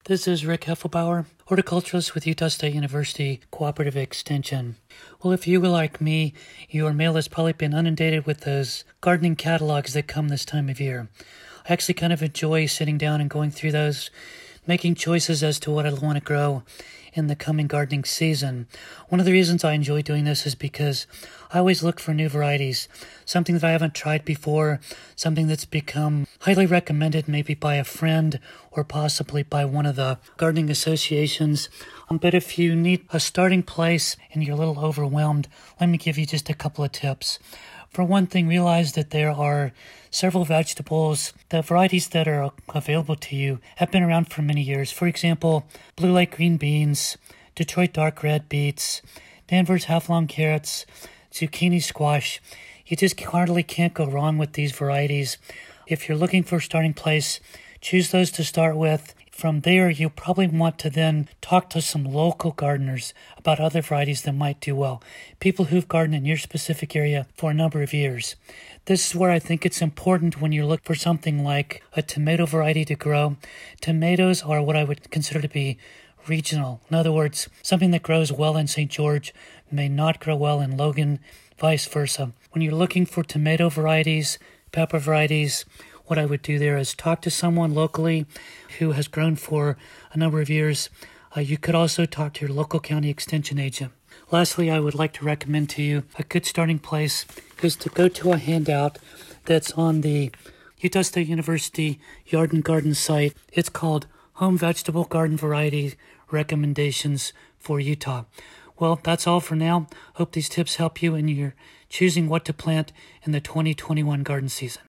This is Rick Heffelbauer, horticulturalist with Utah State University Cooperative Extension. Well, if you were like me, your mail has probably been inundated with those gardening catalogs that come this time of year. I actually kind of enjoy sitting down and going through those, making choices as to what I want to grow in the coming gardening season. One of the reasons I enjoy doing this is because I always look for new varieties, something that I haven't tried before, something that's become highly recommended maybe by a friend or possibly by one of the gardening associations. But if you need a starting place and you're a little overwhelmed, let me give you just a couple of tips. For one thing, realize that there are several vegetables. The varieties that are available to you have been around for many years. For example, Blue Lake green beans, Detroit dark red beets, Danvers half-long carrots, zucchini squash. You just hardly can't go wrong with these varieties. If you're looking for a starting place, choose those to start with. From there, you probably want to then talk to some local gardeners about other varieties that might do well, people who've gardened in your specific area for a number of years. This is where I think it's important when you look for something like a tomato variety to grow. Tomatoes are what I would consider to be regional. In other words, something that grows well in St. George may not grow well in Logan, vice versa. When you're looking for tomato varieties, pepper varieties, what I would do there is talk to someone locally who has grown for a number of years. You could also talk to your local county extension agent. Lastly, I would like to recommend to you a good starting place is to go to a handout that's on the Utah State University Yard and Garden site. It's called Home Vegetable Garden Variety Recommendations for Utah. Well, that's all for now. Hope these tips help you in your choosing what to plant in the 2021 garden season.